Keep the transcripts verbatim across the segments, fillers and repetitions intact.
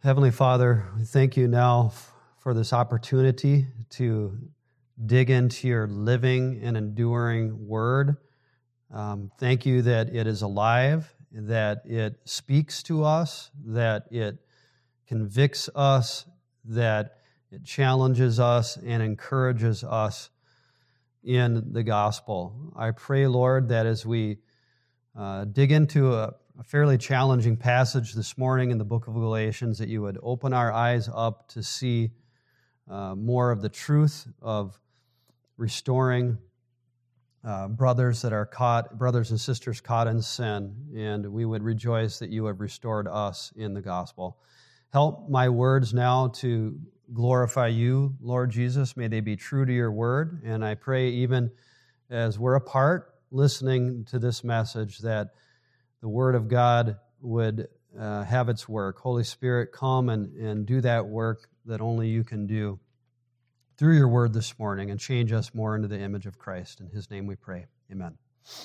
Heavenly Father, we thank you now for this opportunity to dig into your living and enduring word. Um, thank you that it is alive, that it speaks to us, that it convicts us, that it challenges us and encourages us in the gospel. I pray, Lord, that as we uh, dig into a A fairly challenging passage this morning in the book of Galatians, that you would open our eyes up to see uh, more of the truth of restoring uh, brothers that are caught, brothers and sisters caught in sin, and we would rejoice that you have restored us in the gospel. Help my words now to glorify you, Lord Jesus. May they be true to your word, and I pray even as we're apart listening to this message that the Word of God would uh, have its work. Holy Spirit, come and, and do that work that only you can do through your Word this morning and change us more into the image of Christ. In His name we pray. Amen.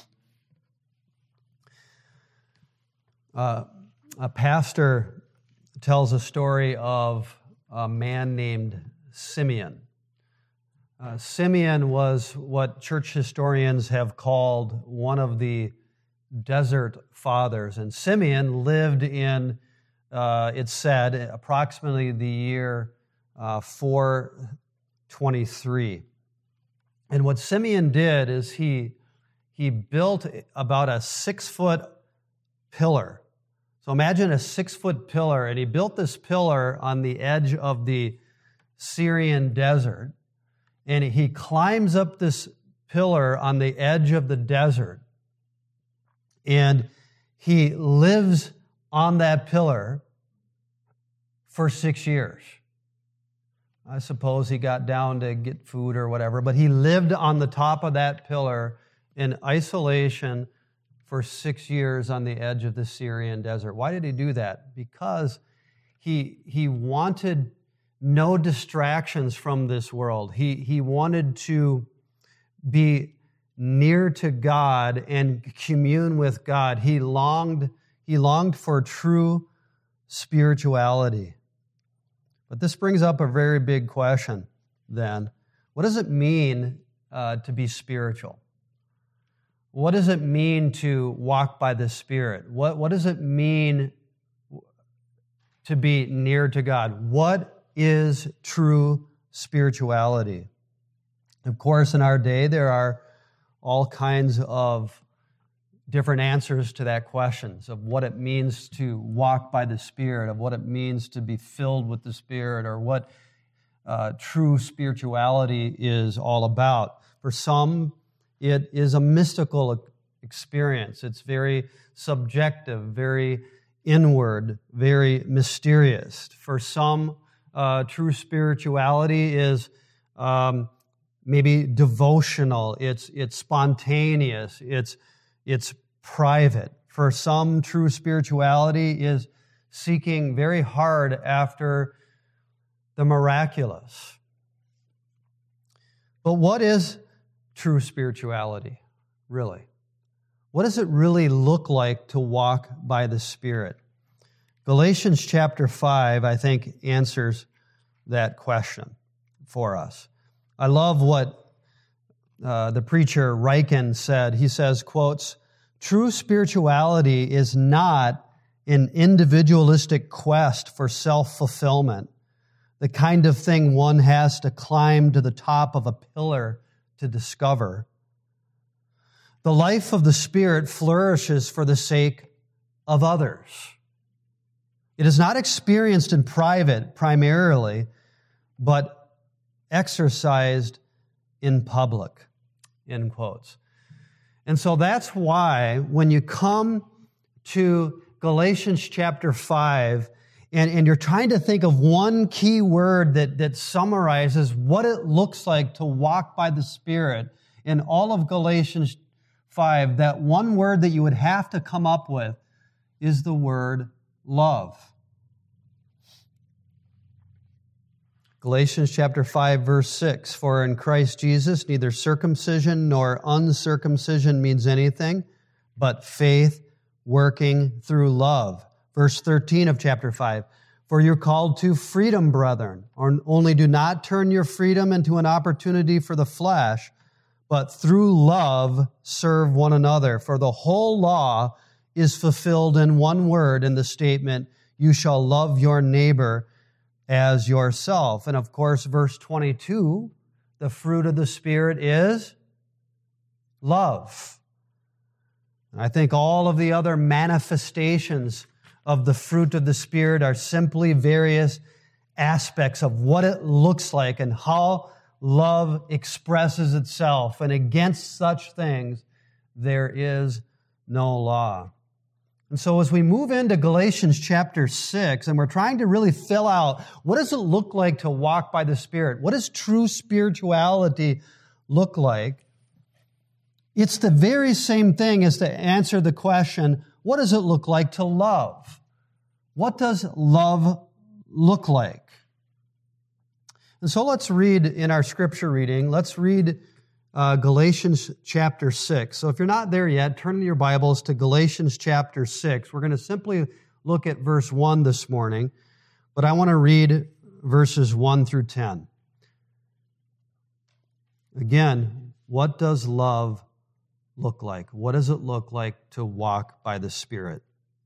Uh, a pastor tells a story of a man named Simeon. Uh, Simeon was what church historians have called one of the desert fathers. And Simeon lived in, uh, it's said, approximately the year uh, four twenty-three. And what Simeon did is he, he built about a six-foot pillar. So imagine a six-foot pillar, and he built this pillar on the edge of the Syrian desert. And he climbs up this pillar on the edge of the desert. And he lives on that pillar for six years. I suppose he got down to get food or whatever, but he lived on the top of that pillar in isolation for six years on the edge of the Syrian desert. Why did he do that? Because he, he wanted no distractions from this world. He, he wanted to be near to God and commune with God. He longed, he longed for true spirituality. But this brings up a very big question then. What does it mean uh, to be spiritual? What does it mean to walk by the Spirit? What, what does it mean to be near to God? What is true spirituality? Of course, in our day, there are all kinds of different answers to that question, of what it means to walk by the Spirit, of what it means to be filled with the Spirit, or what uh, true spirituality is all about. For some, it is a mystical experience. It's very subjective, very inward, very mysterious. For some, uh, true spirituality is um, maybe devotional, it's it's spontaneous, it's it's private. For some, true spirituality is seeking very hard after the miraculous. But what is true spirituality, really? What does it really look like to walk by the Spirit? Galatians chapter five, I think, answers that question for us. I love what uh, the preacher Ryken said. He says, quotes, "True spirituality is not an individualistic quest for self-fulfillment, the kind of thing one has to climb to the top of a pillar to discover. The life of the Spirit flourishes for the sake of others. It is not experienced in private primarily, but exercised in public," end quotes. And so that's why when you come to Galatians chapter five and, and you're trying to think of one key word that, that summarizes what it looks like to walk by the Spirit in all of Galatians five, that one word that you would have to come up with is the word love. Galatians chapter five, verse six, "For in Christ Jesus neither circumcision nor uncircumcision means anything, but faith working through love." Verse thirteen of chapter five, For you're called to freedom, brethren. Or only do not turn your freedom into an opportunity for the flesh, but through love serve one another. For the whole law is fulfilled in one word, in the statement, you shall love your neighbor as yourself. And of course, verse twenty-two, the fruit of the Spirit is love. And I think all of the other manifestations of the fruit of the Spirit are simply various aspects of what it looks like and how love expresses itself. And against such things, there is no law. And so as we move into Galatians chapter six, and we're trying to really fill out, what does it look like to walk by the Spirit? What does true spirituality look like? It's the very same thing as to answer the question, what does it look like to love? What does love look like? And so let's read in our scripture reading, let's read uh, Galatians chapter six. So if you're not there yet, turn in your Bibles to Galatians chapter six. We're going to simply look at verse one this morning, but I want to read verses one through ten. Again, what does love look like? What does it look like to walk by the Spirit?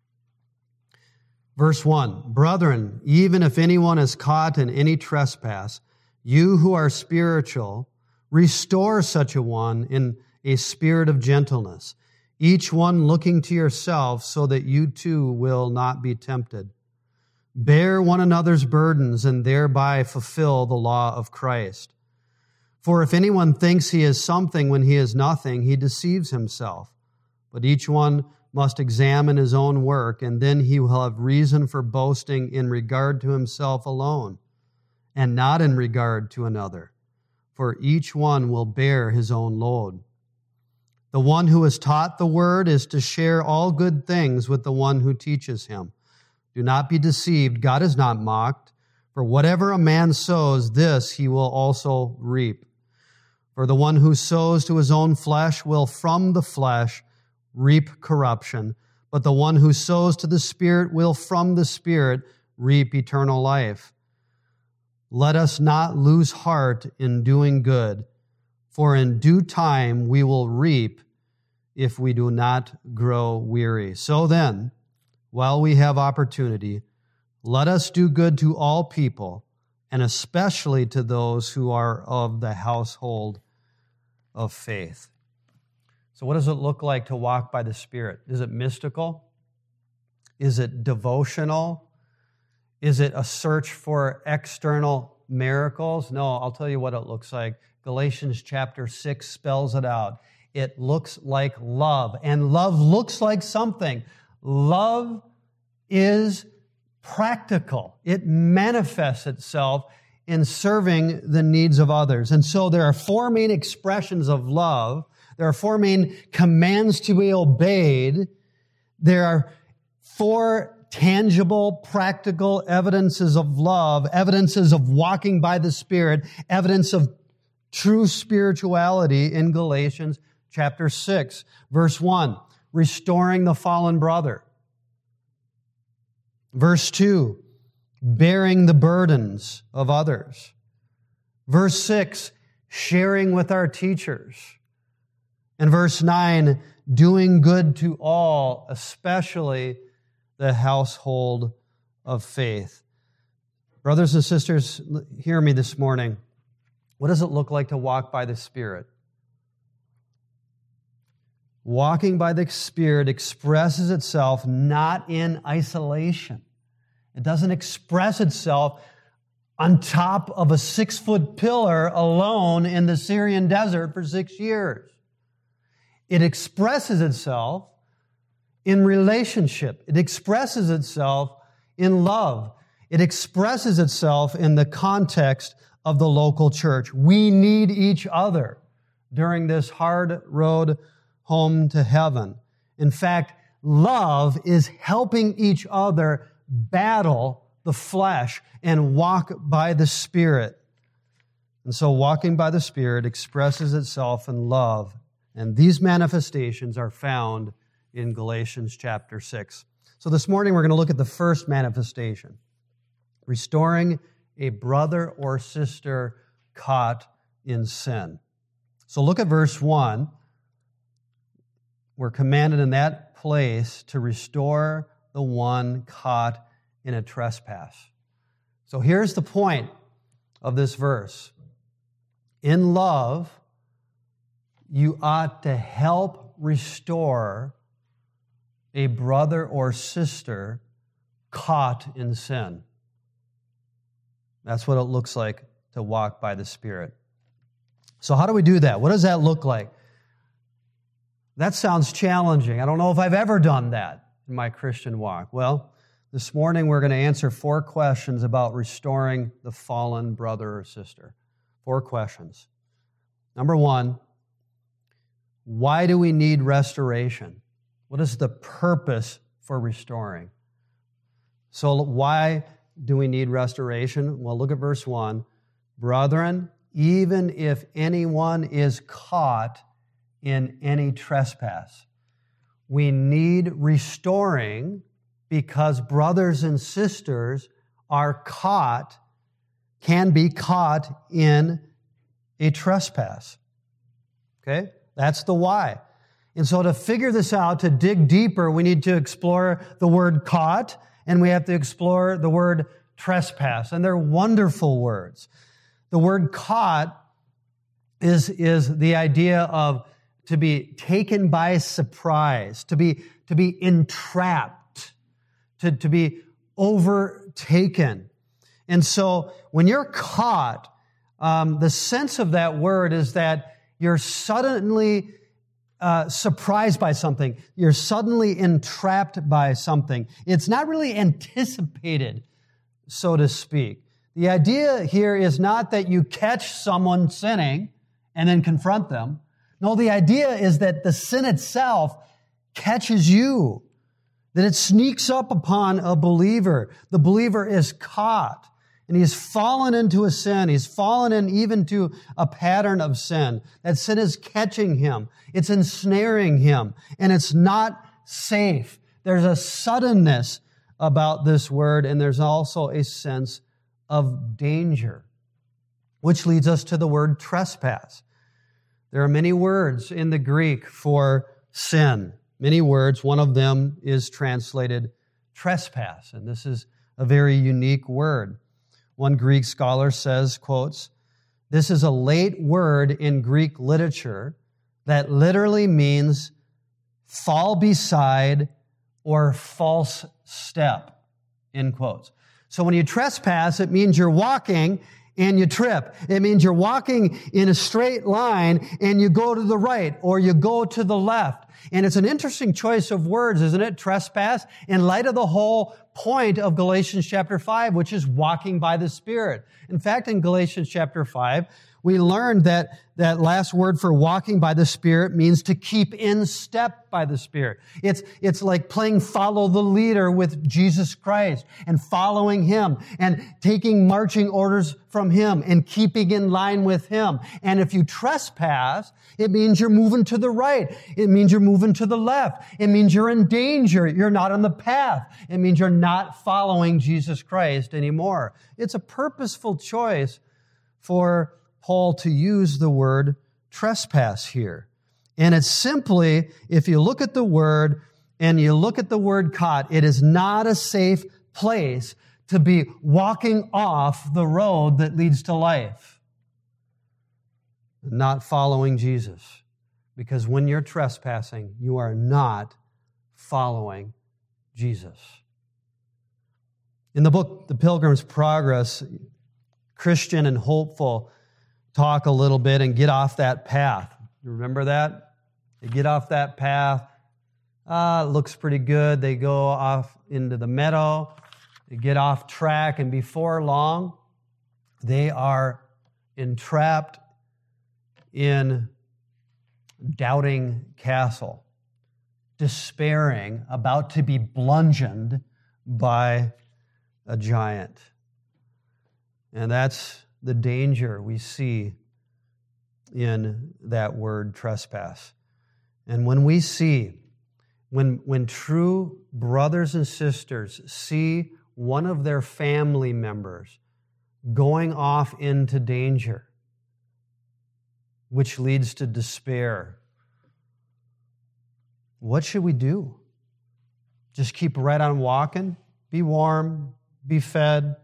Verse one, brethren, even if anyone is caught in any trespass, you who are spiritual, restore such a one in a spirit of gentleness, each one looking to yourself so that you too will not be tempted. Bear one another's burdens and thereby fulfill the law of Christ. For if anyone thinks he is something when he is nothing, he deceives himself. But each one must examine his own work, and then he will have reason for boasting in regard to himself alone, and not in regard to another. For each one will bear his own load. The one who is taught the word is to share all good things with the one who teaches him. Do not be deceived, God is not mocked. For whatever a man sows, this he will also reap. For the one who sows to his own flesh will from the flesh reap corruption, but the one who sows to the Spirit will from the Spirit reap eternal life. Let us not lose heart in doing good, for in due time we will reap if we do not grow weary. So then, while we have opportunity, let us do good to all people, and especially to those who are of the household of faith. So what does it look like to walk by the Spirit? Is it mystical? Is it devotional? Is it a search for external miracles? No, I'll tell you what it looks like. Galatians chapter six spells it out. It looks like love, and love looks like something. Love is practical. It manifests itself in serving the needs of others. And so there are four main expressions of love. There are four main commands to be obeyed. There are four tangible, practical evidences of love, evidences of walking by the Spirit, evidence of true spirituality in Galatians chapter six. Verse one, restoring the fallen brother. Verse two, bearing the burdens of others. Verse six, sharing with our teachers. And verse nine, doing good to all, especially the household of faith. Brothers and sisters, hear me this morning. What does it look like to walk by the Spirit? Walking by the Spirit expresses itself not in isolation. It doesn't express itself on top of a six-foot pillar alone in the Syrian desert for six years. It expresses itself in relationship. It expresses itself in love. It expresses itself in the context of the local church. We need each other during this hard road home to heaven. In fact, love is helping each other battle the flesh and walk by the Spirit. And so walking by the Spirit expresses itself in love. And these manifestations are found in Galatians chapter six. So this morning we're going to look at the first manifestation. Restoring a brother or sister caught in sin. So look at verse one. We're commanded in that place to restore the one caught in a trespass. So here's the point of this verse. In love, you ought to help restore a brother or sister caught in sin. That's what it looks like to walk by the Spirit. So how do we do that? What does that look like? That sounds challenging. I don't know if I've ever done that in my Christian walk. Well, this morning we're going to answer four questions about restoring the fallen brother or sister. Four questions. Number one, why do we need restoration? What is the purpose for restoring? So why do we need restoration? Well, look at verse one. Brethren, even if anyone is caught in any trespass, we need restoring because brothers and sisters are caught, can be caught in a trespass. Okay? That's the why. And so to figure this out, to dig deeper, we need to explore the word caught, and we have to explore the word trespass. And they're wonderful words. The word caught is, is the idea of to be taken by surprise, to be, to be entrapped, to, to be overtaken. And so when you're caught, um, the sense of that word is that you're suddenly uh, surprised by something. You're suddenly entrapped by something. It's not really anticipated, so to speak. The idea here is not that you catch someone sinning and then confront them. No, the idea is that the sin itself catches you, that it sneaks up upon a believer. The believer is caught, and he's fallen into a sin. He's fallen in even to a pattern of sin. That sin is catching him. It's ensnaring him, and it's not safe. There's a suddenness about this word, and there's also a sense of danger, which leads us to the word trespass. There are many words in the Greek for sin. Many words. One of them is translated trespass, and this is a very unique word. One Greek scholar says, quotes, "This is a late word in Greek literature that literally means fall beside or false step," end quotes. So when you trespass, it means you're walking and you trip. It means you're walking in a straight line and you go to the right or you go to the left. And it's an interesting choice of words, isn't it? Trespass, in light of the whole point of Galatians chapter five, which is walking by the Spirit. In fact, in Galatians chapter five, we learned that that last word for walking by the Spirit means to keep in step by the Spirit. It's, it's like playing follow the leader with Jesus Christ and following Him and taking marching orders from Him and keeping in line with Him. And if you trespass, it means you're moving to the right. It means you're moving to the left. It means you're in danger. You're not on the path. It means you're not following Jesus Christ anymore. It's a purposeful choice for Paul to use the word trespass here. And it's simply, if you look at the word and you look at the word caught, it is not a safe place to be walking off the road that leads to life. Not following Jesus. Because when you're trespassing, you are not following Jesus. In the book, The Pilgrim's Progress, Christian and hopeful talk a little bit and get off that path. You remember that? They get off that path. Ah, it looks pretty good. They go off into the meadow. They get off track, and before long, they are entrapped in Doubting Castle, despairing, about to be bludgeoned by a giant. And that's the danger we see in that word trespass. And when we see, when, when true brothers and sisters see one of their family members going off into danger, which leads to despair. What should we do? Just keep right on walking? Be warm, be fed?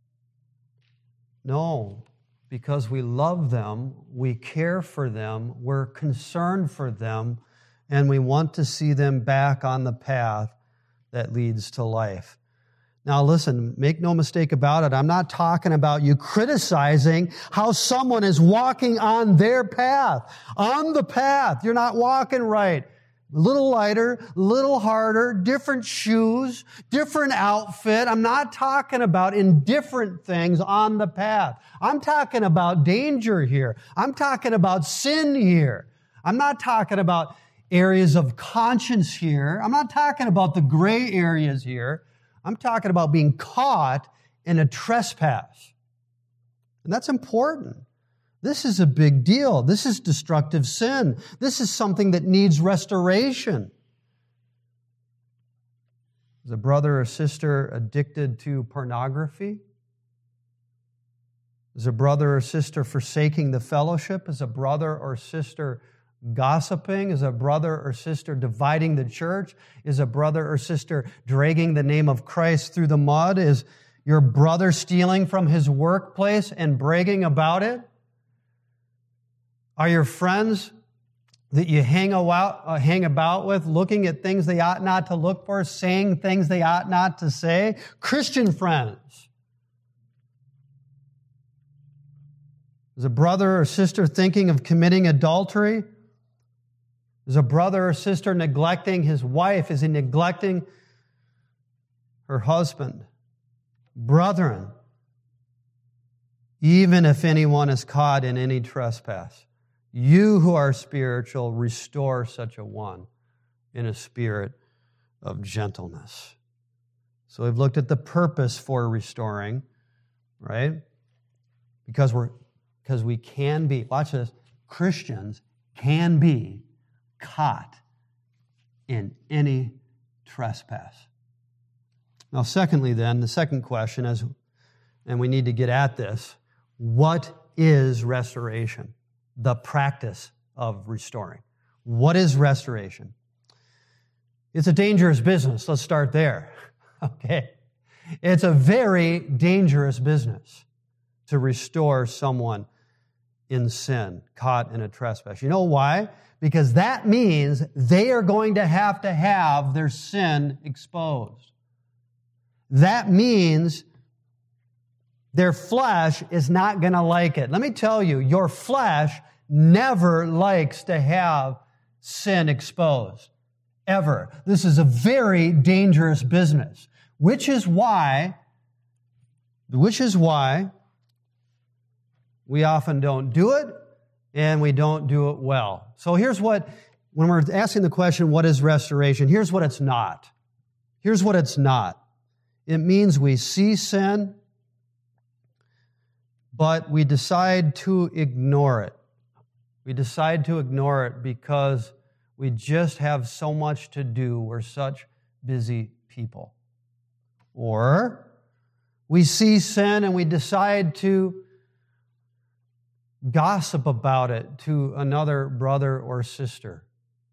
No, because we love them, we care for them, we're concerned for them, and we want to see them back on the path that leads to life. Now listen, make no mistake about it. I'm not talking about you criticizing how someone is walking on their path. On the path. You're not walking right. A little lighter, a little harder, different shoes, different outfit. I'm not talking about indifferent things on the path. I'm talking about danger here. I'm talking about sin here. I'm not talking about areas of conscience here. I'm not talking about the gray areas here. I'm talking about being caught in a trespass. And that's important. This is a big deal. This is destructive sin. This is something that needs restoration. Is a brother or sister addicted to pornography? Is a brother or sister forsaking the fellowship? Is a brother or sister gossiping? Is a brother or sister dividing the church? Is a brother or sister dragging the name of Christ through the mud? Is your brother stealing from his workplace and bragging about it? Are your friends that you hang about, uh, hang about with looking at things they ought not to look for, saying things they ought not to say? Christian friends. Is a brother or sister thinking of committing adultery? Is a brother or sister neglecting his wife? Is he neglecting her husband? Brethren, even if anyone is caught in any trespass, you who are spiritual, restore such a one in a spirit of gentleness. So we've looked at the purpose for restoring, right? Because we're because we can be, watch this, Christians can be caught in any trespass. Now, secondly, then, the second question is, and we need to get at this, what is restoration? The practice of restoring. What is restoration? It's a dangerous business. Let's start there. Okay. It's a very dangerous business to restore someone in sin, caught in a trespass. You know why? Because that means they are going to have to have their sin exposed. That means their flesh is not going to like it. Let me tell you, your flesh never likes to have sin exposed. Ever. This is a very dangerous business. Which is why, which is why we often don't do it, and we don't do it well. So here's what, when we're asking the question, what is restoration? Here's what it's not. Here's what it's not. It means we see sin, but we decide to ignore it. We decide to ignore it because we just have so much to do. We're such busy people. Or we see sin and we decide to gossip about it to another brother or sister.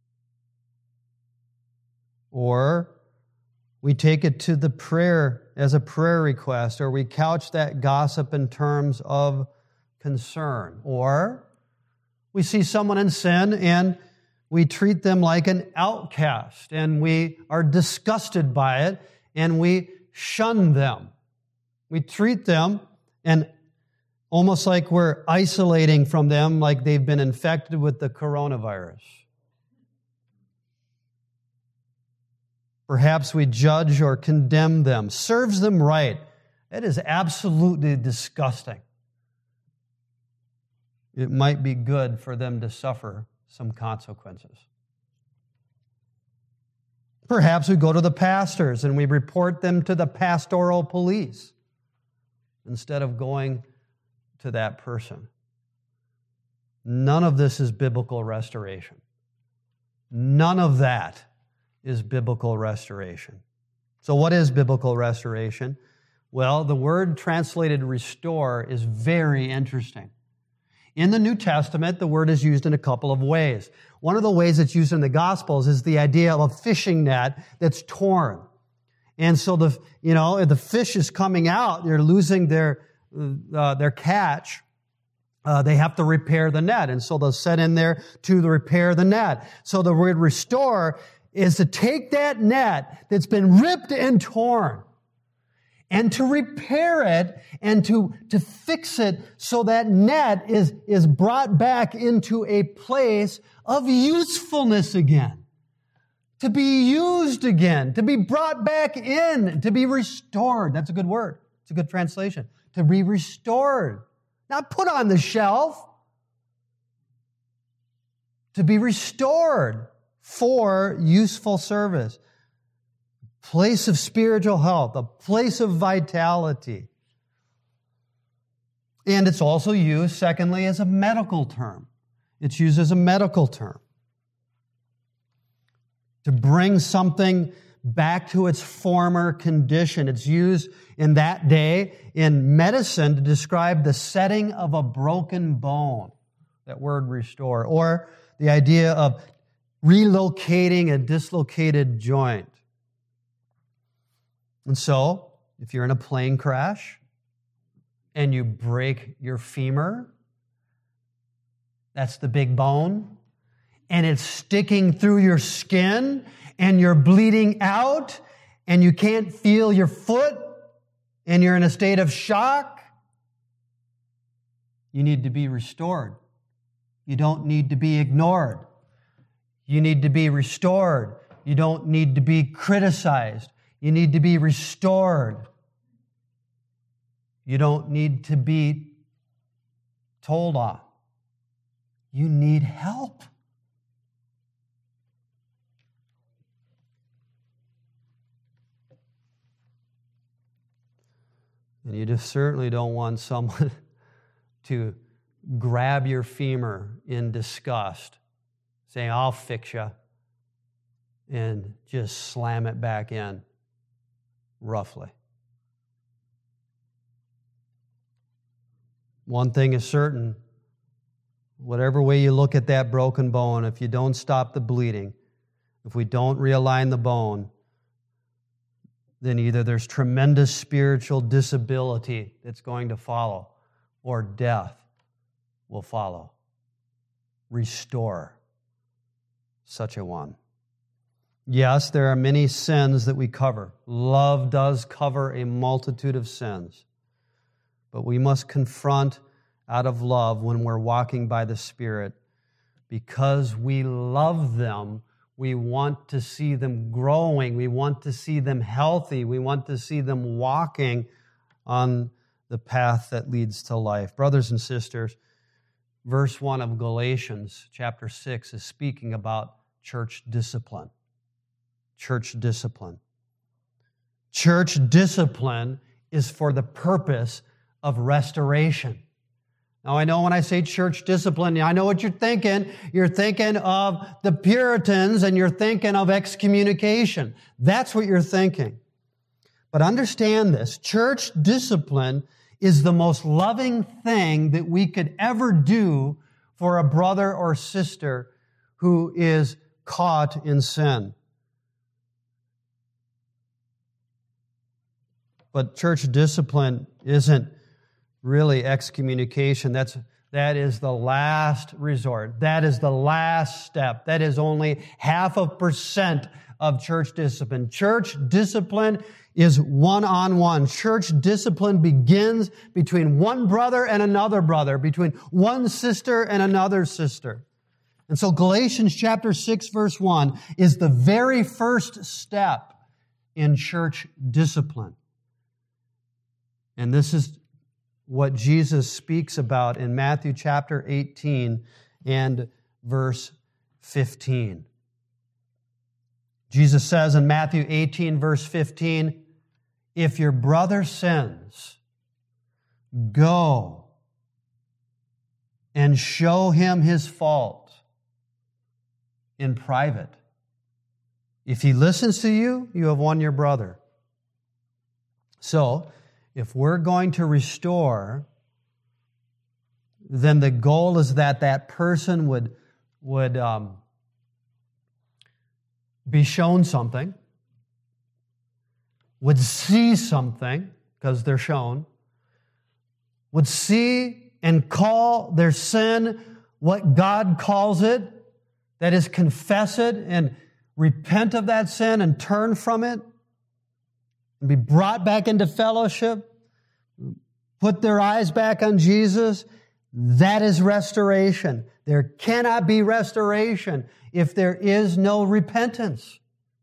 Or we take it to the prayer as a prayer request, or we couch that gossip in terms of concern. Or we see someone in sin and we treat them like an outcast, and we are disgusted by it, and we shun them. We treat them and almost like we're isolating from them, like they've been infected with the coronavirus. Perhaps we judge or condemn them. Serves them right. It is absolutely disgusting. It might be good for them to suffer some consequences. Perhaps we go to the pastors and we report them to the pastoral police instead of going to that person. None of this is biblical restoration. None of that is biblical restoration. So what is biblical restoration? Well, the word translated restore is very interesting. In the New Testament, the word is used in a couple of ways. One of the ways it's used in the Gospels is the idea of a fishing net that's torn. And so the, you know, the fish is coming out, they're losing their, uh, their catch. Uh, they have to repair the net. And so they'll set in there to repair the net. So the word restore is to take that net that's been ripped and torn and to repair it and to, to fix it so that net is, is brought back into a place of usefulness again. To be used again, to be brought back in, to be restored. That's a good word. It's a good translation. To be restored. Not put on the shelf. To be restored for useful service. Place of spiritual health, a place of vitality. And it's also used, secondly, as a medical term. It's used as a medical term. To bring something back to its former condition. It's used in that day in medicine to describe the setting of a broken bone. That word restore. Or the idea of relocating a dislocated joint. And so, if you're in a plane crash and you break your femur, that's the big bone, and it's sticking through your skin, and you're bleeding out, and you can't feel your foot, and you're in a state of shock, you need to be restored. You don't need to be ignored. You need to be restored. You don't need to be criticized. You need to be restored. You don't need to be told off. You need help. And you just certainly don't want someone to grab your femur in disgust, saying, I'll fix you, and just slam it back in roughly. One thing is certain, whatever way you look at that broken bone, if you don't stop the bleeding, if we don't realign the bone, then either there's tremendous spiritual disability that's going to follow, or death will follow. Restore such a one. Yes, there are many sins that we cover. Love does cover a multitude of sins. But we must confront out of love when we're walking by the Spirit. Because we love them, we want to see them growing. We want to see them healthy. We want to see them walking on the path that leads to life. Brothers and sisters, verse one of Galatians chapter six is speaking about church discipline. Church discipline. Church discipline is for the purpose of restoration. Now, I know when I say church discipline, I know what you're thinking. You're thinking of the Puritans and you're thinking of excommunication. That's what you're thinking. But understand this. Church discipline is the most loving thing that we could ever do for a brother or sister who is caught in sin. But church discipline isn't really excommunication. That's, that is the last resort. That is the last step. That is only half a percent of church discipline. Church discipline is one-on-one. Church discipline begins between one brother and another brother, between one sister and another sister. And so Galatians chapter six, verse one is the very first step in church discipline. And this is what Jesus speaks about in Matthew chapter eighteen and verse fifteen. Jesus says in Matthew eighteen, verse fifteen, if your brother sins, go and show him his fault in private. If he listens to you, you have won your brother. So, If we're going to restore, then the goal is that that person would, would um, be shown something, would see something, because they're shown, would see and call their sin what God calls it, that is, confess it and repent of that sin and turn from it, and be brought back into fellowship, put their eyes back on Jesus. That is restoration. There cannot be restoration if there is no repentance.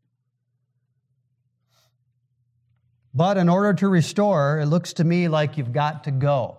But in order to restore, it looks to me like you've got to go.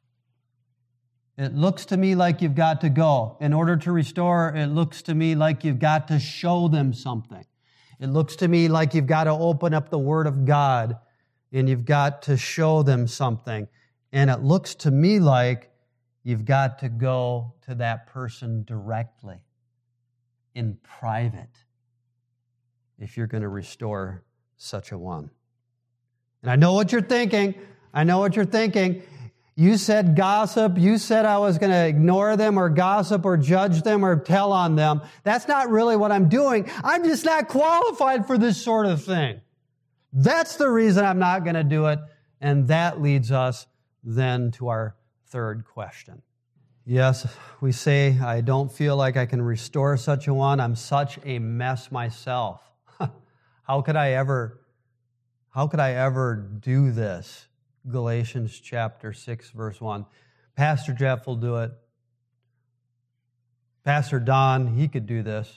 It looks to me like you've got to go. In order to restore, it looks to me like you've got to show them something. It looks to me like you've got to open up the Word of God and you've got to show them something. And it looks to me like you've got to go to that person directly, in private, if you're going to restore such a one. And I know what you're thinking. I know what you're thinking. You said gossip. You said I was going to ignore them or gossip or judge them or tell on them. That's not really what I'm doing. I'm just not qualified for this sort of thing. That's the reason I'm not going to do it. And that leads us then to our third question. Yes, we say, I don't feel like I can restore such a one. I'm such a mess myself. How could I ever, how could I ever do this? Galatians chapter six, verse one. Pastor Jeff will do it. Pastor Don, he could do this.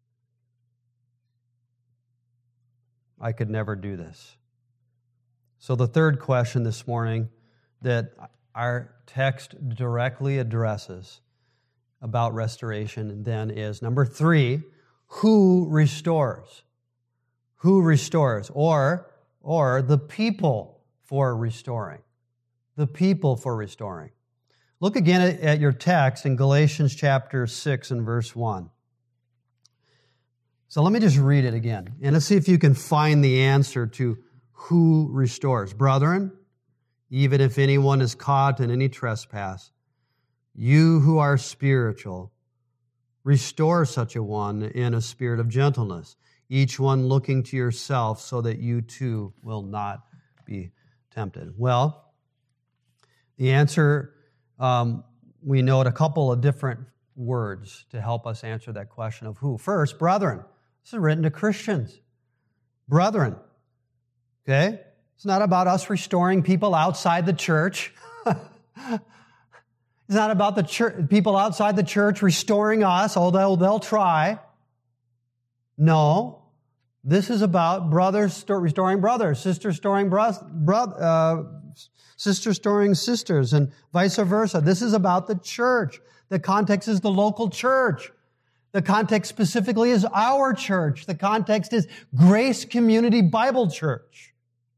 I could never do this. So the third question this morning that our text directly addresses about restoration then is number three, who restores? Who restores? Or, or the people for restoring. The people for restoring. Look again at your text in Galatians chapter six and verse one. So let me just read it again, and let's see if you can find the answer to who restores. Brethren, even if anyone is caught in any trespass, you who are spiritual, restore such a one in a spirit of gentleness, each one looking to yourself so that you too will not be tempted. Well, the answer, um, we note a couple of different words to help us answer that question of who. First, brethren. This is written to Christians. Brethren. Okay? It's not about us restoring people outside the church. It's not about the church, people outside the church restoring us, although they'll try. No. This is about brothers restoring brothers, sisters restoring bro- bro- uh, sisters restoring sisters, and vice versa. This is about the church. The context is the local church. The context specifically is our church. The context is Grace Community Bible Church.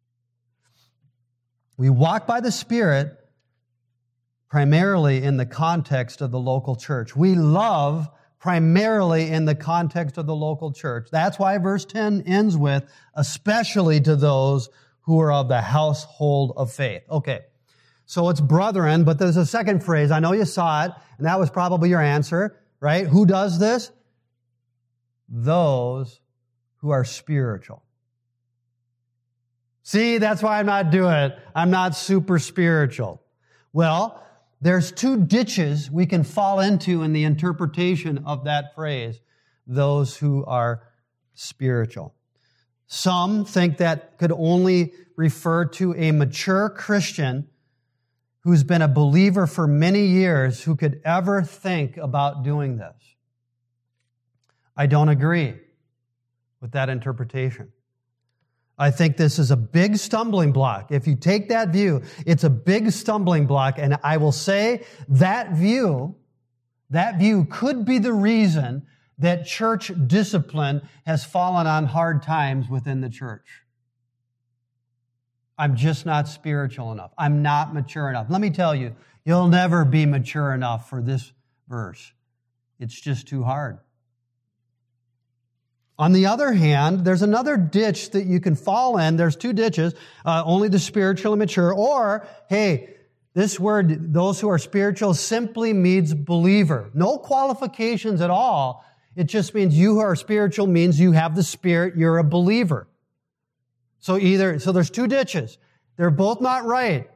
We walk by the Spirit primarily in the context of the local church. We love primarily in the context of the local church. That's why verse ten ends with, especially to those who are of the household of faith. Okay, so it's brethren, but there's a second phrase. I know you saw it, and that was probably your answer, right? Who does this? Those who are spiritual. See, that's why I'm not doing it. I'm not super spiritual. Well, there's two ditches we can fall into in the interpretation of that phrase, those who are spiritual. Some think that could only refer to a mature Christian who's been a believer for many years who could ever think about doing this. I don't agree with that interpretation. I think this is a big stumbling block. If you take that view, it's a big stumbling block, and I will say that view, that view could be the reason that church discipline has fallen on hard times within the church. I'm just not spiritual enough. I'm not mature enough. Let me tell you, you'll never be mature enough for this verse. It's just too hard. On the other hand, there's another ditch that you can fall in. There's two ditches, uh, only the spiritual and mature, or, hey, this word, those who are spiritual, simply means believer. No qualifications at all. It just means you who are spiritual means you have the Spirit, you're a believer. So either, so there's two ditches. They're both not right.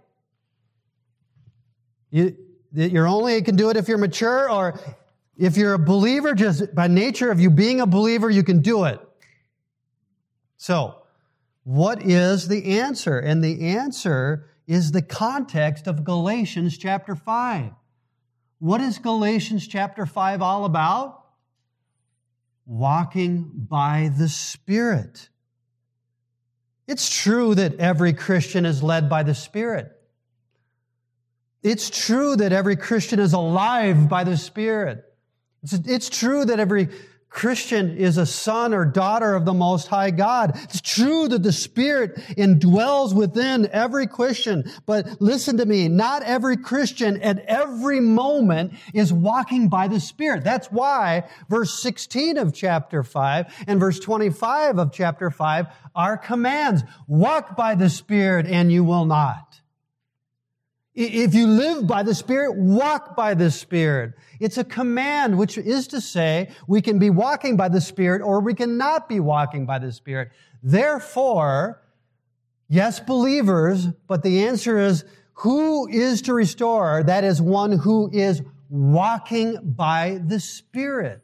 You, you're only you can do it if you're mature, or if you're a believer, just by nature of you being a believer, you can do it. So, what is the answer? And the answer is the context of Galatians chapter five. What is Galatians chapter five all about? Walking by the Spirit. It's true that every Christian is led by the Spirit. It's true that every Christian is alive by the Spirit. It's, it's true that every Christian is a son or daughter of the Most High God. It's true that the Spirit indwells within every Christian. But listen to me, not every Christian at every moment is walking by the Spirit. That's why verse sixteen of chapter five and verse twenty-five of chapter five are commands. Walk by the Spirit and you will not. If you live by the Spirit, walk by the Spirit. It's a command, which is to say we can be walking by the Spirit or we cannot be walking by the Spirit. Therefore, yes, believers, but the answer is who is to restore? That is one who is walking by the Spirit.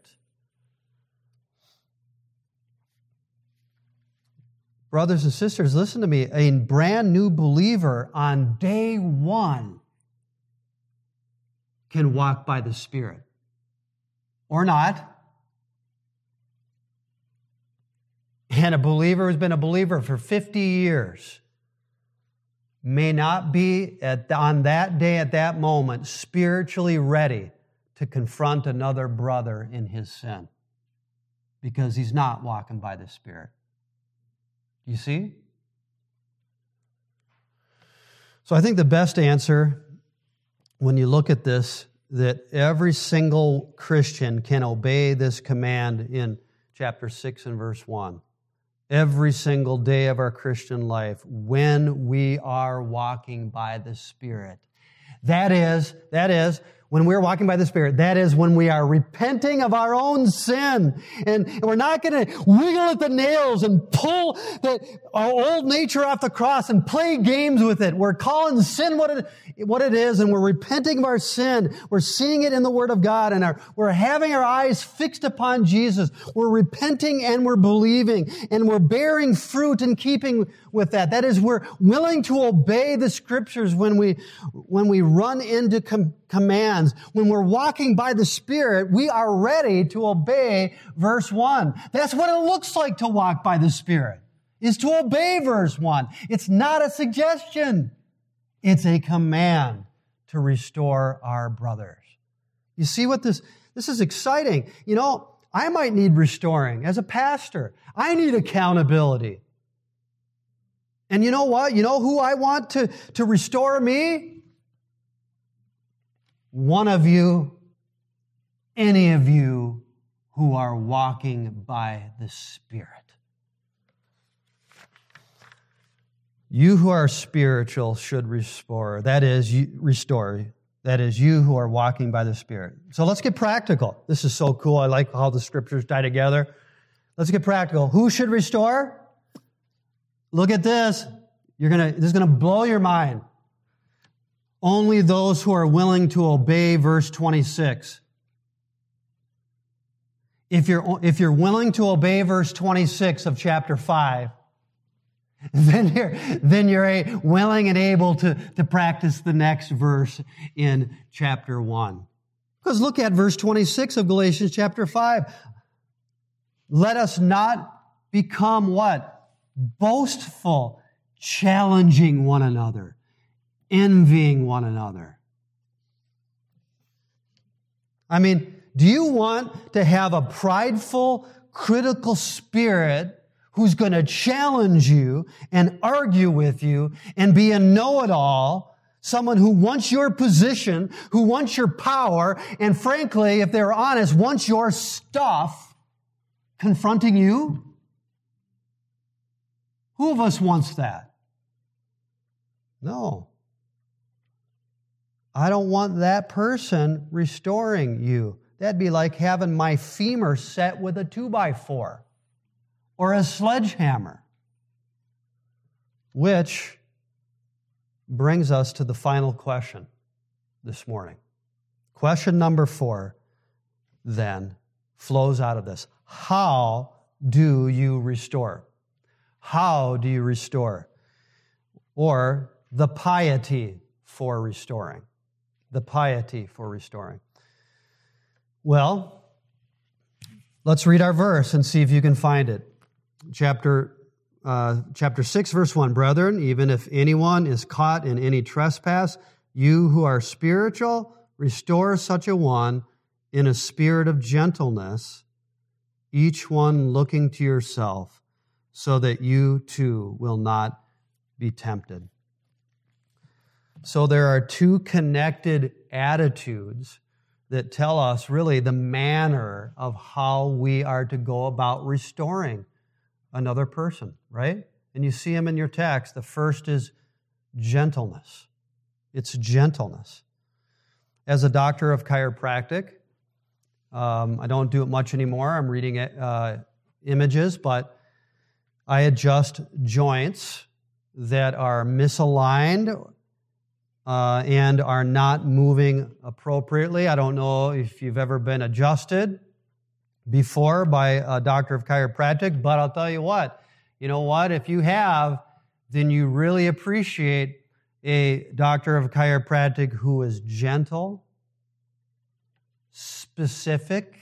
Brothers and sisters, listen to me. A brand new believer on day one can walk by the Spirit. Or not. And a believer who's been a believer for fifty years may not be at, on that day, at that moment, spiritually ready to confront another brother in his sin because he's not walking by the Spirit. You see? So I think the best answer when you look at this, that every single Christian can obey this command in chapter six and verse one. Every single day of our Christian life, when we are walking by the Spirit. That is, that is, when we're walking by the Spirit, that is when we are repenting of our own sin. And we're not going to wiggle at the nails and pull the, our old nature off the cross and play games with it. We're calling sin what it, what it is, and we're repenting of our sin. We're seeing it in the Word of God, and our, we're having our eyes fixed upon Jesus. We're repenting and we're believing, and we're bearing fruit in keeping with that. That is, we're willing to obey the Scriptures when we, when we run into com- commands. When we're walking by the Spirit, we are ready to obey verse one. That's what it looks like to walk by the Spirit, is to obey verse one. It's not a suggestion. It's a command to restore our brothers. You see what this, this is exciting. You know, I might need restoring as a pastor. I need accountability. And you know what? You know who I want to, to restore me? One of you, any of you who are walking by the Spirit. You who are spiritual should restore. That is, you, restore. That is, you who are walking by the Spirit. So let's get practical. This is so cool. I like how the Scriptures tie together. Let's get practical. Who should restore? Look at this. You're gonna. This is gonna blow your mind. Only those who are willing to obey verse twenty-six. If you're, if you're willing to obey verse twenty-six of chapter five, then you're, then you're a, willing and able to, to practice the next verse in chapter one. Because look at verse twenty-six of Galatians chapter five. Let us not become what? Boastful, challenging one another, envying one another. I mean, do you want to have a prideful, critical spirit who's going to challenge you and argue with you and be a know-it-all, someone who wants your position, who wants your power, and frankly, if they're honest, wants your stuff? confronting you? Who of us wants that? No. I don't want that person restoring you. That'd be like having my femur set with a two by four or a sledgehammer. Which brings us to the final question this morning. Question number four, then, flows out of this. How do you restore? How do you restore? Or the piety for restoring. The piety for restoring. Well, let's read our verse and see if you can find it. Chapter, uh, chapter six, verse one. Brethren, even if anyone is caught in any trespass, you who are spiritual, restore such a one in a spirit of gentleness, each one looking to yourself, so that you too will not be tempted. So there are two connected attitudes that tell us really the manner of how we are to go about restoring another person, right? And you see them in your text. The first is gentleness. It's gentleness. As a doctor of chiropractic, um, I don't do it much anymore. I'm reading uh, images, but I adjust joints that are misaligned uh, and are not moving appropriately. I don't know if you've ever been adjusted before by a doctor of chiropractic, but I'll tell you what, you know what? If you have, then you really appreciate a doctor of chiropractic who is gentle, specific,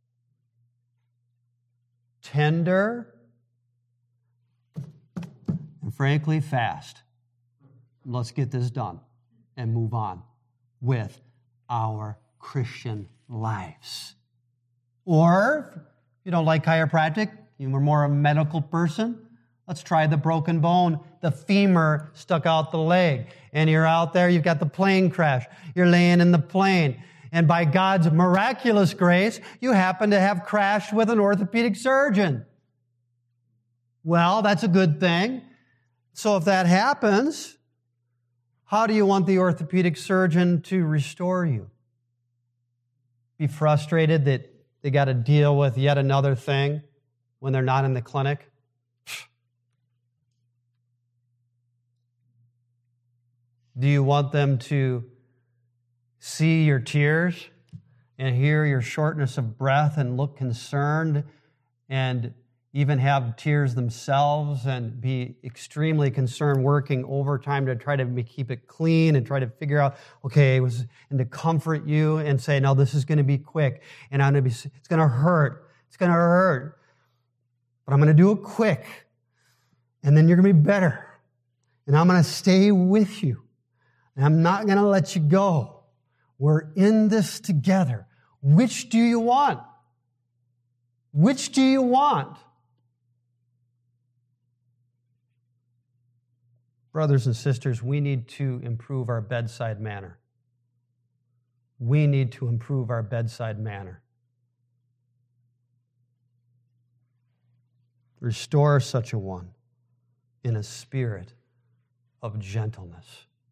tender, and frankly, fast. Let's get this done and move on with our Christian lives. Or, if you don't like chiropractic, you're more a medical person, let's try the broken bone, the femur stuck out the leg. And you're out there, you've got the plane crash. You're laying in the plane. And by God's miraculous grace, you happen to have crashed with an orthopedic surgeon. Well, that's a good thing. So if that happens, how do you want the orthopedic surgeon to restore you? Be frustrated that they got to deal with yet another thing when they're not in the clinic? Do you want them to see your tears and hear your shortness of breath and look concerned and even have tears themselves and be extremely concerned, working overtime to try to keep it clean and try to figure out, okay, it was, and to comfort you and say, no, this is going to be quick and I'm going to be, it's going to hurt. It's going to hurt, but I'm going to do it quick and then you're going to be better and I'm going to stay with you and I'm not going to let you go. We're in this together. Which do you want? Which do you want? Brothers and sisters, we need to improve our bedside manner. We need to improve our bedside manner. Restore such a one in a spirit of gentleness.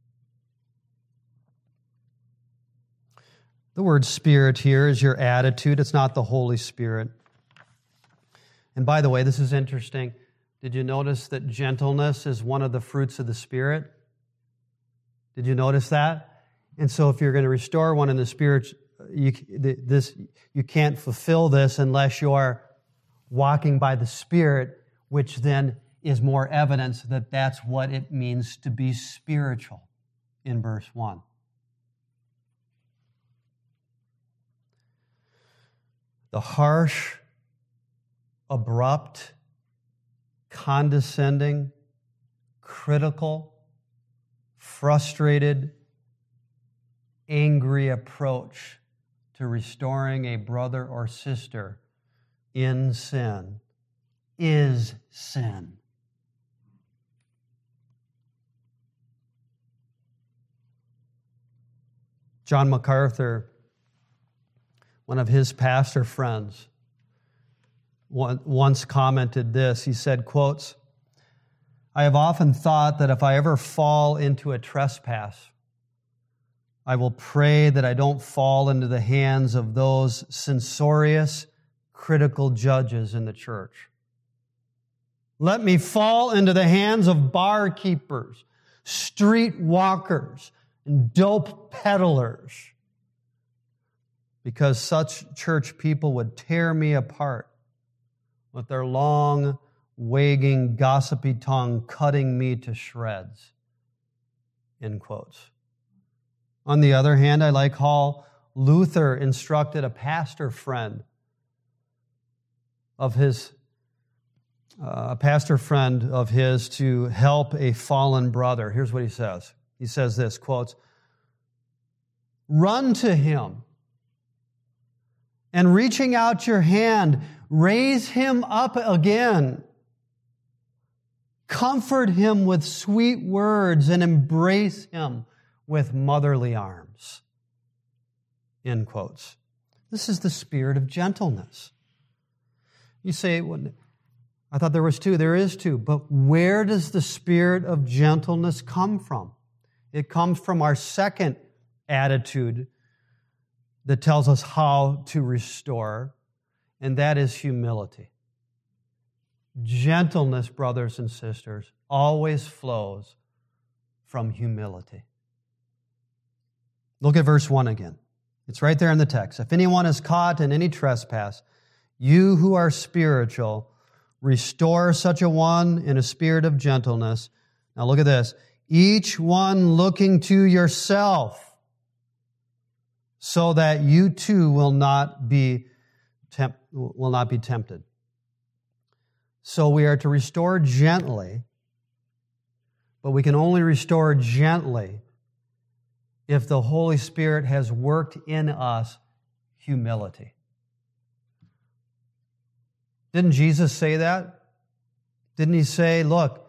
The word spirit here is your attitude. It's not the Holy Spirit. And by the way, this is interesting. Did you notice that gentleness is one of the fruits of the Spirit? Did you notice that? And so if you're going to restore one in the Spirit, you, this, you can't fulfill this unless you are walking by the Spirit, which then is more evidence that that's what it means to be spiritual in verse one. The harsh, abrupt, condescending, critical, frustrated, angry approach to restoring a brother or sister in sin is sin. John MacArthur, one of his pastor friends, once commented this. He said, quotes, "I have often thought that if I ever fall into a trespass, I will pray that I don't fall into the hands of those censorious, critical judges in the church. Let me fall into the hands of barkeepers, street walkers, and dope peddlers, because such church people would tear me apart with their long, wagging, gossipy tongue, cutting me to shreds." End quotes. On the other hand, I like how Luther instructed a pastor friend of his, uh, a pastor friend of his to help a fallen brother. Here's what he says. He says this, quotes, "Run to him, and reaching out your hand, raise him up again. Comfort him with sweet words and embrace him with motherly arms." End quotes. This is the spirit of gentleness. You say, well, I thought there was two. There is two. But where does the spirit of gentleness come from? It comes from our second attitude that tells us how to restore, and that is humility. Gentleness, brothers and sisters, always flows from humility. Look at verse one again. It's right there in the text. "If anyone is caught in any trespass, you who are spiritual, restore such a one in a spirit of gentleness." Now look at this. "Each one looking to yourself, so that you too will not be temp- will not be tempted." So we are to restore gently, but we can only restore gently if the Holy Spirit has worked in us humility. Didn't Jesus say that? Didn't he say, look,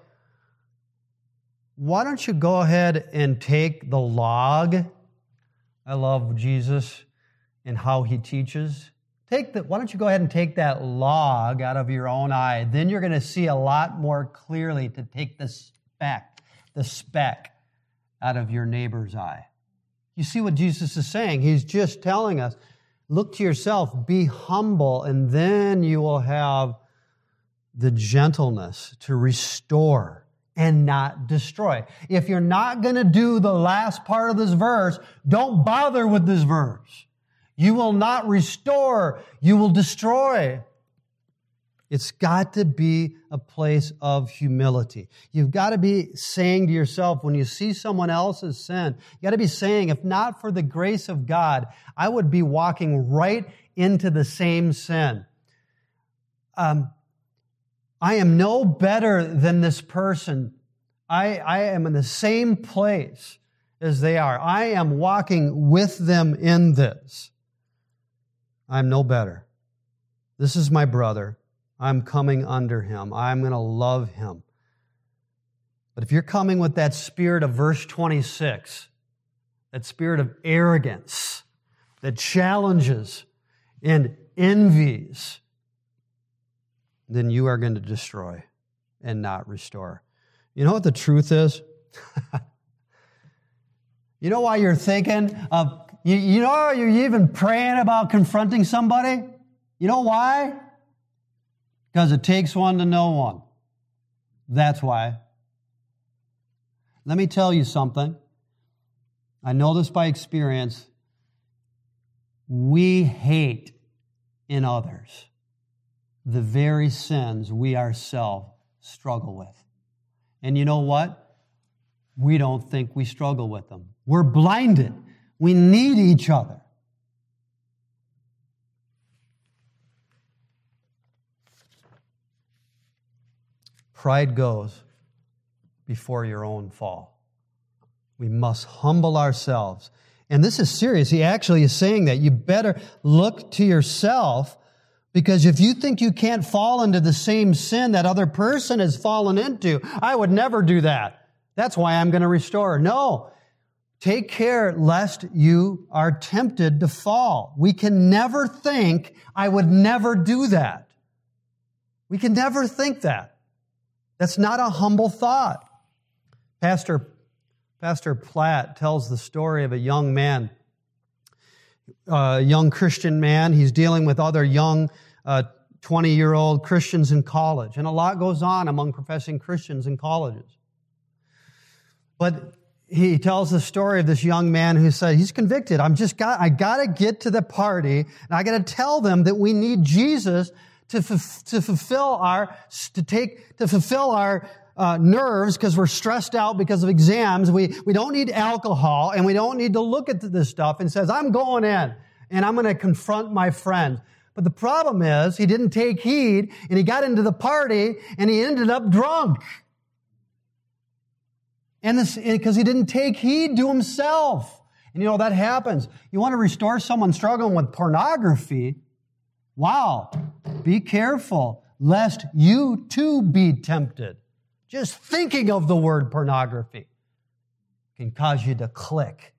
why don't you go ahead and take the log? I love Jesus and how he teaches. Take the, why don't you go ahead and take that log out of your own eye? Then you're going to see a lot more clearly to take the speck, the speck out of your neighbor's eye. You see what Jesus is saying? He's just telling us, look to yourself, be humble, and then you will have the gentleness to restore and not destroy. If you're not going to do the last part of this verse, don't bother with this verse. You will not restore, you will destroy. It's got to be a place of humility. You've got to be saying to yourself, when you see someone else's sin, you got to be saying, if not for the grace of God, I would be walking right into the same sin. Um, I am no better than this person. I, I am in the same place as they are. I am walking with them in this. I'm no better. This is my brother. I'm coming under him. I'm going to love him. But if you're coming with that spirit of verse twenty-six, that spirit of arrogance that challenges and envies, then you are going to destroy and not restore. You know what the truth is? You know why you're thinking of, you, you know, you're even praying about confronting somebody? You know why? Because it takes one to know one. That's why. Let me tell you something. I know this by experience. We hate in others the very sins we ourselves struggle with. And you know what? We don't think we struggle with them. We're blinded. We need each other. Pride goes before your own fall. We must humble ourselves. And this is serious. He actually is saying that you better look to yourself, because if you think you can't fall into the same sin that other person has fallen into, I would never do that. That's why I'm going to restore. No. Take care lest you are tempted to fall. We can never think, I would never do that. We can never think that. That's not a humble thought. Pastor, Pastor Platt tells the story of a young man, a young Christian man. He's dealing with other young uh, twenty-year-old Christians in college. And a lot goes on among professing Christians in colleges. But he tells the story of this young man who said, he's convicted. I'm just got, I got to get to the party, and I got to tell them that we need Jesus to, f- to fulfill our, to take, to fulfill our uh, nerves because we're stressed out because of exams. We, we don't need alcohol, and we don't need to look at this stuff. And says, I'm going in, and I'm going to confront my friends. But the problem is, he didn't take heed, and he got into the party, and he ended up drunk. And this, because he didn't take heed to himself. And you know, that happens. You want to restore someone struggling with pornography? Wow. Be careful, lest you too be tempted. Just thinking of the word pornography can cause you to click.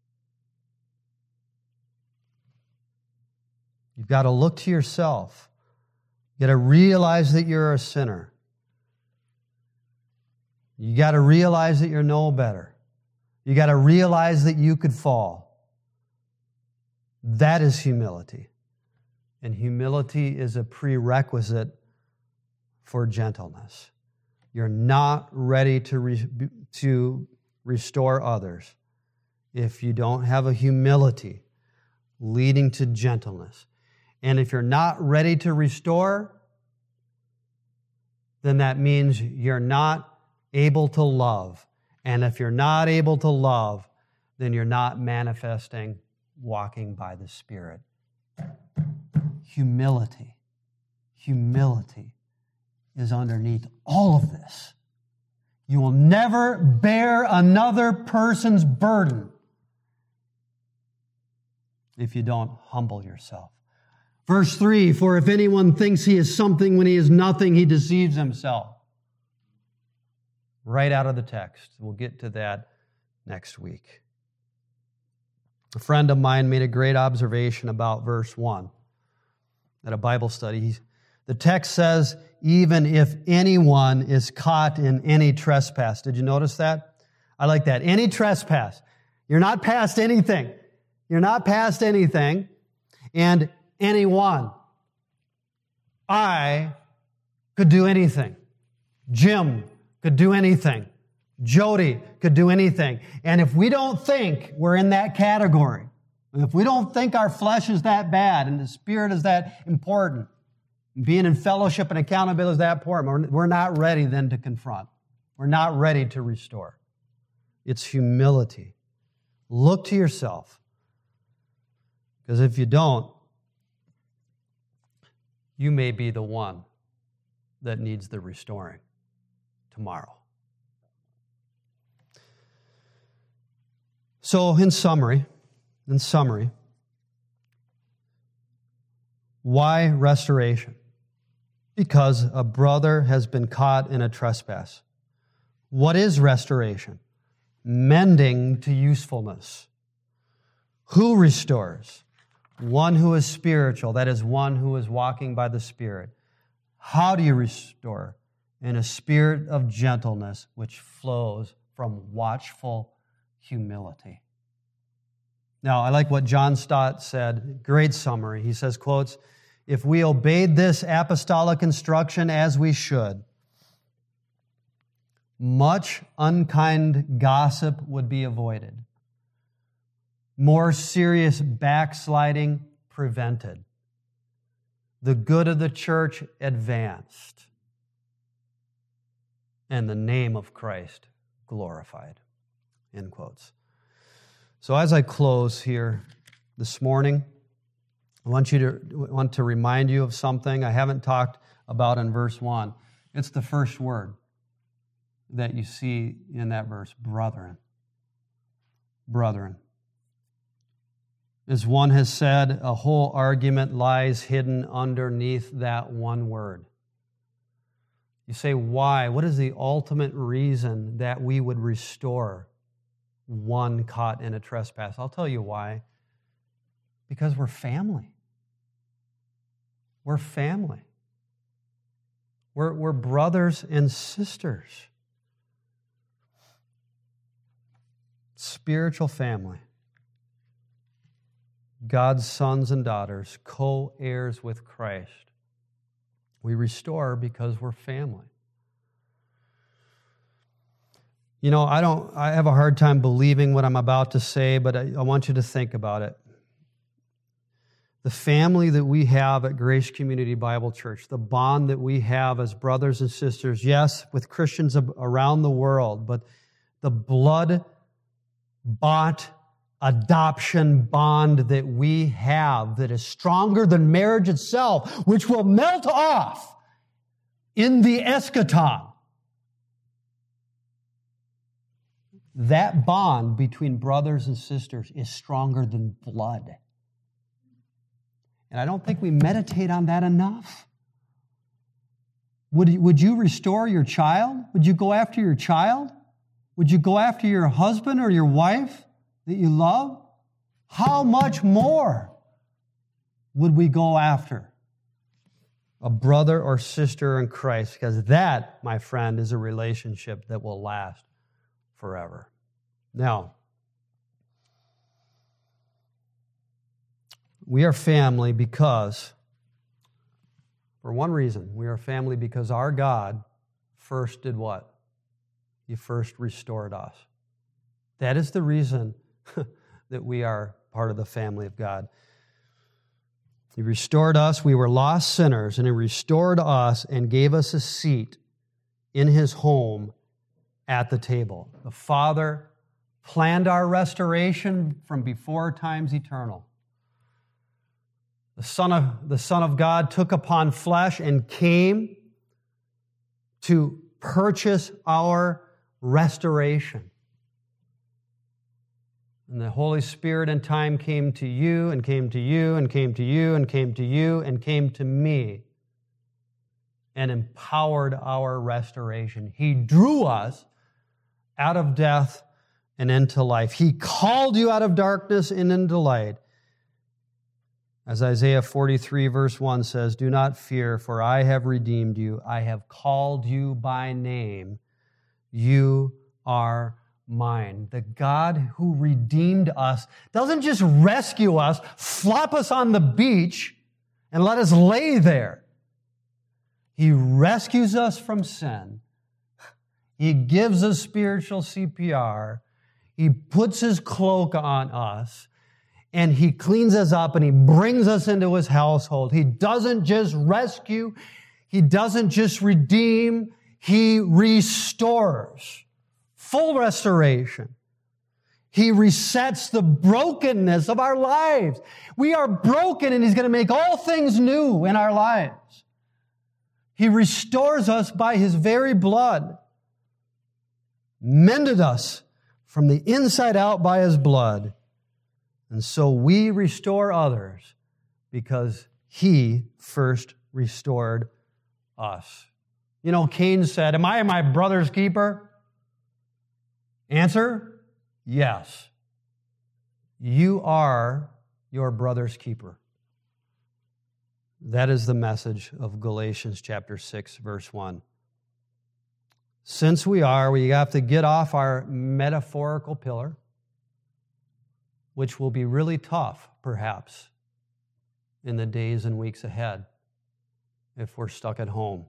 You've got to look to yourself. You've got to realize that you're a sinner. You got to realize that you're no better. You got to realize that you could fall. That is humility. And humility is a prerequisite for gentleness. You're not ready to, re- to restore others if you don't have a humility leading to gentleness. And if you're not ready to restore, then that means you're not able to love. And if you're not able to love, then you're not manifesting walking by the Spirit. Humility. Humility is underneath all of this. You will never bear another person's burden if you don't humble yourself. Verse three, for if anyone thinks he is something when he is nothing, he deceives himself. Right out of the text. We'll get to that next week. A friend of mine made a great observation about verse one at a Bible study. The text says, even if anyone is caught in any trespass. Did you notice that? I like that. Any trespass. You're not past anything. You're not past anything. And anyone. I could do anything. Jim could do anything. Jody could do anything. And if we don't think we're in that category, if we don't think our flesh is that bad and the Spirit is that important, being in fellowship and accountability is that important, we're not ready then to confront. We're not ready to restore. It's humility. Look to yourself. Because if you don't, you may be the one that needs the restoring tomorrow. So, in summary, in summary, why restoration? Because a brother has been caught in a trespass. What is restoration? Mending to usefulness. Who restores? One who is spiritual, that is, one who is walking by the Spirit. How do you restore? In a spirit of gentleness which flows from watchful humility. Now, I like what John Stott said. Great summary. He says, quotes, if we obeyed this apostolic instruction as we should, much unkind gossip would be avoided. More serious backsliding prevented. The good of the church advanced. And the name of Christ glorified. End quotes. So as I close here this morning, I want you to want to remind you of something I haven't talked about in verse one. It's the first word that you see in that verse, brethren. Brethren. As one has said, a whole argument lies hidden underneath that one word. You say, why? What is the ultimate reason that we would restore one caught in a trespass? I'll tell you why. Because we're family. We're family. We're, we're brothers and sisters. Spiritual family. God's sons and daughters, co-heirs with Christ. We restore because we're family. You know, I don't, I have a hard time believing what I'm about to say, but I, I want you to think about it. The family that we have at Grace Community Bible Church, the bond that we have as brothers and sisters, yes, with Christians around the world, but the blood-bought adoption bond that we have that is stronger than marriage itself, which will melt off in the eschaton. That bond between brothers and sisters is stronger than blood. And I don't think we meditate on that enough. Would you, would you restore your child? Would you go after your child? Would you go after your husband or your wife that you love? How much more would we go after a brother or sister in Christ? Because that, my friend, is a relationship that will last forever. Now, we are family because, for one reason, we are family because our God first did what? He first restored us. That is the reason that we are part of the family of God. He restored us. We were lost sinners, and He restored us and gave us a seat in His home at the table. The Father planned our restoration from before times eternal. The Son of, the Son of God took upon flesh and came to purchase our restoration. And the Holy Spirit in time came to you and came to you and came to you and came to you and came to me and empowered our restoration. He drew us out of death and into life. He called you out of darkness and into light. As Isaiah forty-three verse one says, "Do not fear, for I have redeemed you. I have called you by name. You are mine." The God who redeemed us doesn't just rescue us, flop us on the beach, and let us lay there. He rescues us from sin. He gives us spiritual C P R. He puts His cloak on us, and He cleans us up, and He brings us into His household. He doesn't just rescue. He doesn't just redeem. He restores. Full restoration. He resets the brokenness of our lives. We are broken, and He's going to make all things new in our lives. He restores us by His very blood. Mended us from the inside out by His blood. And so we restore others because He first restored us. You know, Cain said, "Am I my brother's keeper?" Answer, yes. You are your brother's keeper. That is the message of Galatians chapter six, verse one. Since we are, we have to get off our metaphorical pillar, which will be really tough, perhaps, in the days and weeks ahead if we're stuck at home.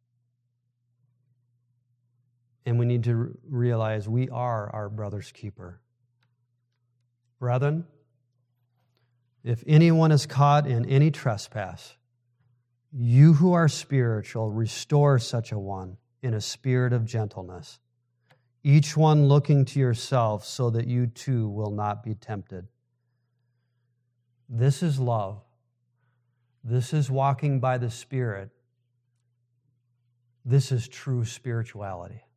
And we need to realize we are our brother's keeper. Brethren, if anyone is caught in any trespass, you who are spiritual, restore such a one in a spirit of gentleness, each one looking to yourself so that you too will not be tempted. This is love. This is walking by the Spirit. This is true spirituality.